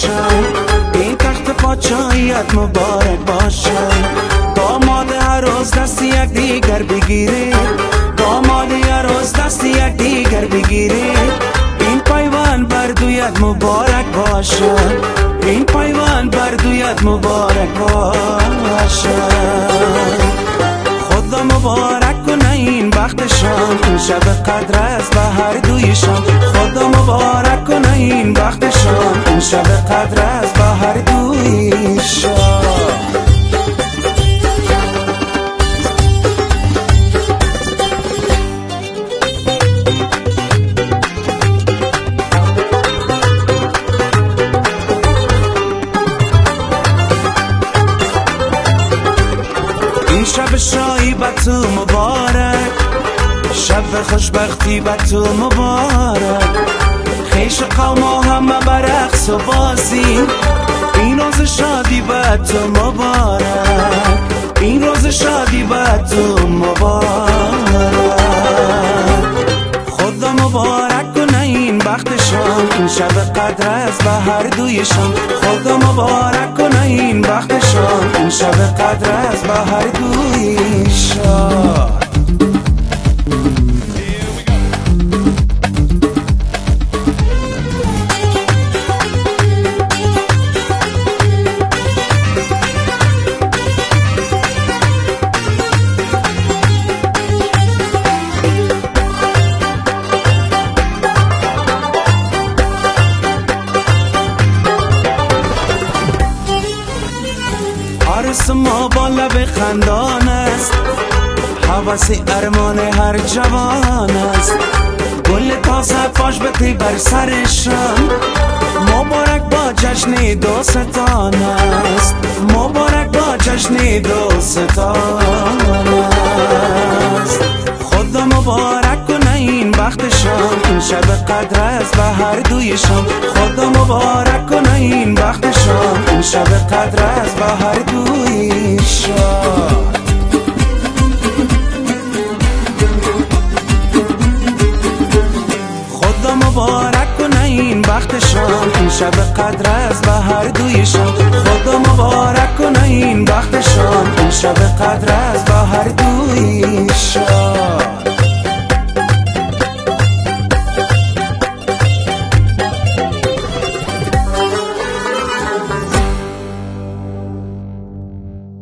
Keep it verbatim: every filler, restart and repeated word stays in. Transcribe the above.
باشن، این تخت پادشاهیت مبارک باشن. داماد عروس دست یک دیگر بگیره، داماد عروس دست یک دیگر بگیره. این پیوند بر دویت مبارک باشن، این پیوند بر دویت مبارک باشن. خدا مبارک کنه این بختشان، این شب قدر است به هر دویشان. خدا مبارک کنه این بختشان، این شب قدر است به هر دویشان. این شب شایی به تو مبارک، شب خوشبختی به تو مبارک. خیش قوما همه بر رقص و بازی، این روز شادی به تو مبارک، این روز شادی به تو مبارک. خدا مبارک کنه این بختشان، این شب قدر است به هر دویشان. خدا مبارک کنه این بختشان، این شب قدر است به هر دویشان. عروس ما با لب خندان است، هوس ارمان هر جوان است. گل تازه پاش بتی بر سرشان، مبارک با جشن دوستان است، مبارک با جشن دوستان است. خدا مبارک کنه این بختشان، این شب قدر است به هر دویشان. خدا مبارک کنه این بختشان، این شب قدر است به هر دویشان. خدا مبارک کنه این بختشان، این شب قدر است به هر دویشان. خدا مبارک کنه این بختشان، این شب